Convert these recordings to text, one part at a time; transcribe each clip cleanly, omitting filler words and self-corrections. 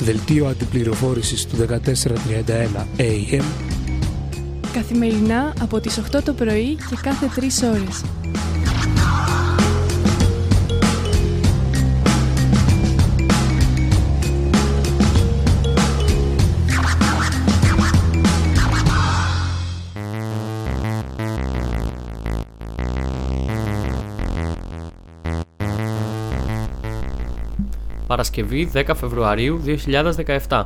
Δελτίο αντιπληροφόρησης του 1431 AM. Καθημερινά από τις 8 το πρωί και κάθε 3 ώρες. Παρασκευή 10 Φεβρουαρίου 2017.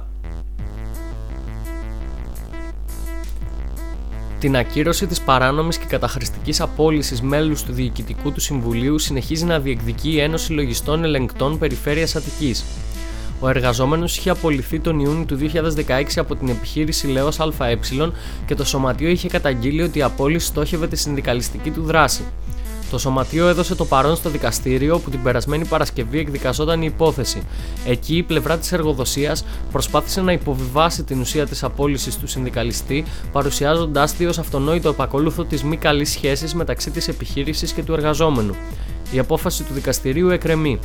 Την ακύρωση της παράνομης και καταχρηστικής απόλυσης μέλους του Διοικητικού του Συμβουλίου συνεχίζει να διεκδικεί η Ένωση Λογιστών Ελεγκτών Περιφέρειας Αττικής. Ο εργαζόμενος είχε απολυθεί τον Ιούνιο του 2016 από την επιχείρηση Λέος ΑΕ και το Σωματείο είχε καταγγείλει ότι η απόλυση στόχευε τη συνδικαλιστική του δράση. Το Σωματείο έδωσε το παρόν στο δικαστήριο, όπου την περασμένη Παρασκευή εκδικαζόταν η υπόθεση. Εκεί η πλευρά της εργοδοσίας προσπάθησε να υποβιβάσει την ουσία της απόλυσης του συνδικαλιστή, παρουσιάζοντάς τη ως αυτονόητο επακολούθο της μη καλής σχέσης μεταξύ της επιχείρησης και του εργαζόμενου. Η απόφαση του δικαστηρίου εκκρεμεί.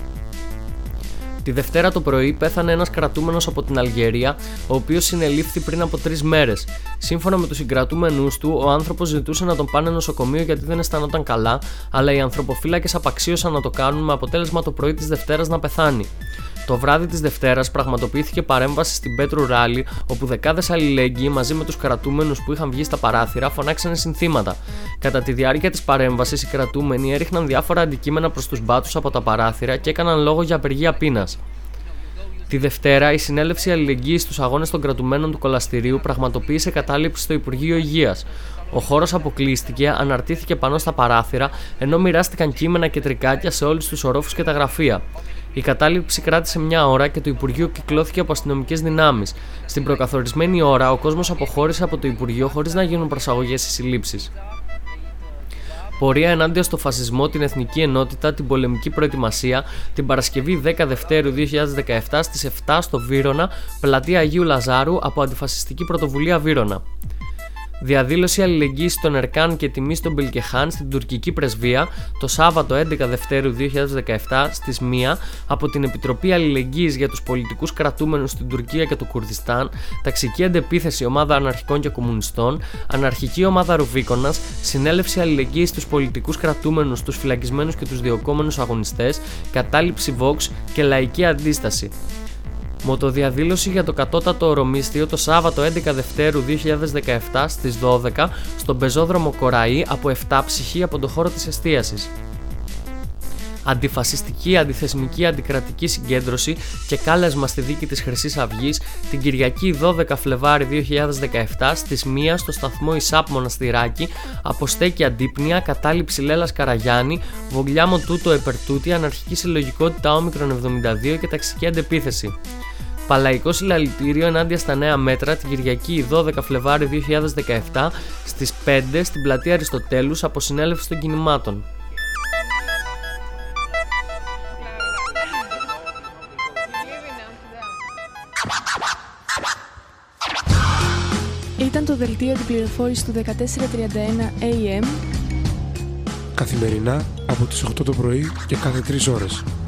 Τη Δευτέρα το πρωί πέθανε ένας κρατούμενος από την Αλγερία, ο οποίος συνελήφθη πριν από 3 μέρες. Σύμφωνα με τους συγκρατούμενους του, ο άνθρωπος ζητούσε να τον πάνε νοσοκομείο γιατί δεν αισθανόταν καλά, αλλά οι ανθρωποφύλακες απαξίωσαν να το κάνουν με αποτέλεσμα το πρωί της Δευτέρας να πεθάνει. Το βράδυ της Δευτέρας πραγματοποιήθηκε παρέμβαση στην Πέτρου Ράλι, όπου δεκάδες αλληλέγγυοι μαζί με τους κρατούμενους που είχαν βγει στα παράθυρα φωνάξανε συνθήματα. Κατά τη διάρκεια της παρέμβασης, οι κρατούμενοι έριχναν διάφορα αντικείμενα προς τους μπάτσους από τα παράθυρα και έκαναν λόγο για απεργία πείνας. Τη Δευτέρα, η Συνέλευση Αλληλεγγύης στους αγώνες των κρατουμένων του κολαστηρίου πραγματοποίησε κατάληψη στο Υπουργείο Υγείας. Ο χώρος αποκλείστηκε, αναρτήθηκε πάνω στα παράθυρα, ενώ μοιράστηκαν κείμενα και τρικάκια σε όλους τους ορόφους και τα γραφεία. Η κατάληψη κράτησε 1 ώρα και το Υπουργείο κυκλώθηκε από αστυνομικές δυνάμεις. Στην προκαθορισμένη ώρα, ο κόσμος αποχώρησε από το Υπουργείο χωρίς να γίνουν προσαγωγές ή συλλήψεις. Πορεία ενάντια στο φασισμό, την εθνική ενότητα, την πολεμική προετοιμασία, την Παρασκευή 10 Δευτέρου 2017 στις 7 στο Βύρωνα, πλατεία Αγίου Λαζάρου, από Αντιφασιστική Πρωτοβουλία Βύρωνα. Διαδήλωση αλληλεγγύης στον Ερκάν και τιμή στον Μπελκεχάν στην τουρκική πρεσβεία το Σάββατο 11 Δευτέρου 2017 στις 1 από την Επιτροπή Αλληλεγγύης για τους πολιτικούς κρατούμενους στην Τουρκία και το Κουρδιστάν, ταξική αντεπίθεση ομάδα αναρχικών και κομμουνιστών, αναρχική ομάδα Ρουβίκονας, συνέλευση αλληλεγγύης στους πολιτικούς κρατούμενους, τους φυλακισμένους και τους διωκόμενους αγωνιστές, κατάληψη Vox και λαϊκή αντίσταση. Μοτοδιαδήλωση για το κατώτατο ορομίσθιο το Σάββατο 11 Δευτέρου 2017 στις 12 στον πεζόδρομο Κοραή από 7 ψυχή από τον χώρο της εστίασης. Αντιφασιστική, αντιθεσμική, αντικρατική συγκέντρωση και κάλεσμα στη δίκη της Χρυσής Αυγής την Κυριακή 12 Φλεβάρι 2017 στις 1 στο σταθμό Ισάπ Μοναστηράκη, αποστέκει αντίπνοια, κατάληψη Λέλας Καραγιάννη, Βογλιά Μοτούτο Επερτούτη, αναρχική συλλογικότητα Όμικρον 72 και ταξική αντεπίθεση. Παλαϊκό συλλαλητήριο ενάντια στα νέα μέτρα την Κυριακή 12 Φλεβάρι 2017 στις 5 στην πλατεία Αριστοτέλους από συνέλευση των κινημάτων. Ήταν το δελτίο αντιπληροφόρησης του 1431 AM. Καθημερινά από τις 8 το πρωί και κάθε 3 ώρες.